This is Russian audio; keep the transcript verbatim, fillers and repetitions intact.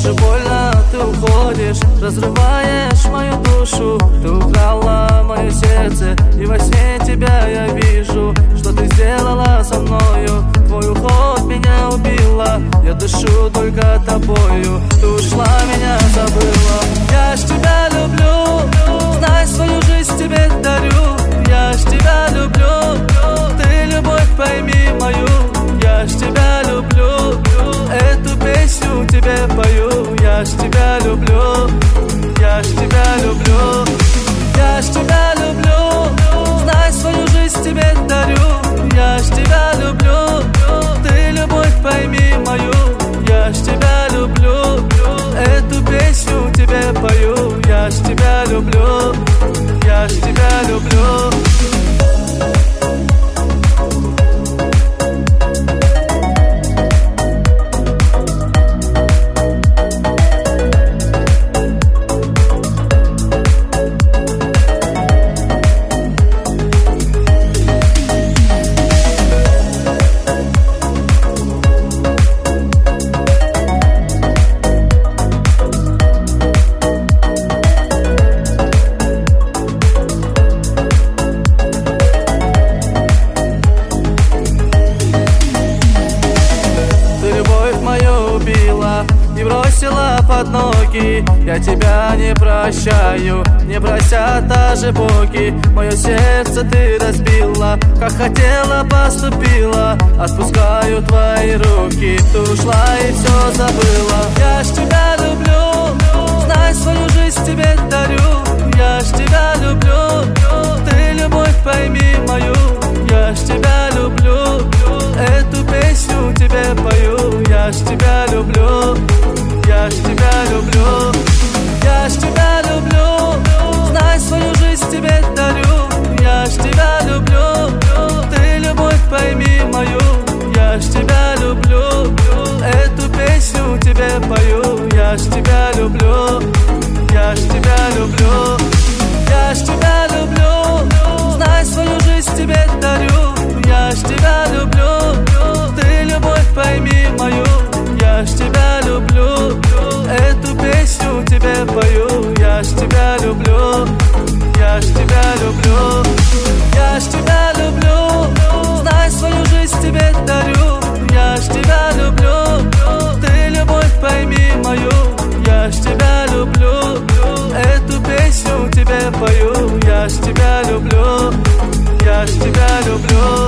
же больно, ты уходишь, разрываешь мою душу. Ты украла мое сердце, и во сне тебя я вижу. Что ты сделала со мною? Твой уход меня убила. Я дышу только тобою. Ты ушла, меня забыла. Я ж тебя люблю, знай, свою жизнь тебе дарю. Я ж тебя люблю, ты любовь пойми мою. Я ж тебя люблю, эту песню тебе пою. Я ж тебя люблю, я ж тебя люблю. Я ж тебя люблю, знай, свою жизнь тебе дарю. Я ж тебя люблю, ты любовь пойми мою. Я ж тебя люблю, эту песню тебе пою. Я ж тебя люблю, я ж тебя люблю. И бросила под ноги. Я тебя не прощаю, не просят даже боги. Мое сердце ты разбила, как хотела поступила. Отпускаю твои руки, ты ушла и все забыла. Я ж тебя люблю, знай, свою жизнь тебе дарю. Я ж тебя люблю, ты любовь пойми мою. Я ж тебя люблю, эту песню тебе пою. Я ж тебя люблю, я ж тебя люблю. Я ж тебя люблю, знай, свою жизнь тебе дарю. Я ж тебя люблю, ты любовь пойми мою. Я ж тебя люблю, эту песню тебе пою. Я ж тебя люблю, я ж тебя люблю. Я ж тебя люблю, знай, свою жизнь тебе дарю. Я ж тебя люблю, ты любовь пойми мою. Я ж тебя люблю, эту песню тебе пою. Я ж тебя люблю, я ж тебя люблю. Я ж тебя люблю, знай, свою жизнь тебе дарю. Я ж тебя люблю, ты любовь пойми мою. Я ж тебя люблю, эту песню тебе пою. Я ж тебя люблю, я ж тебя люблю.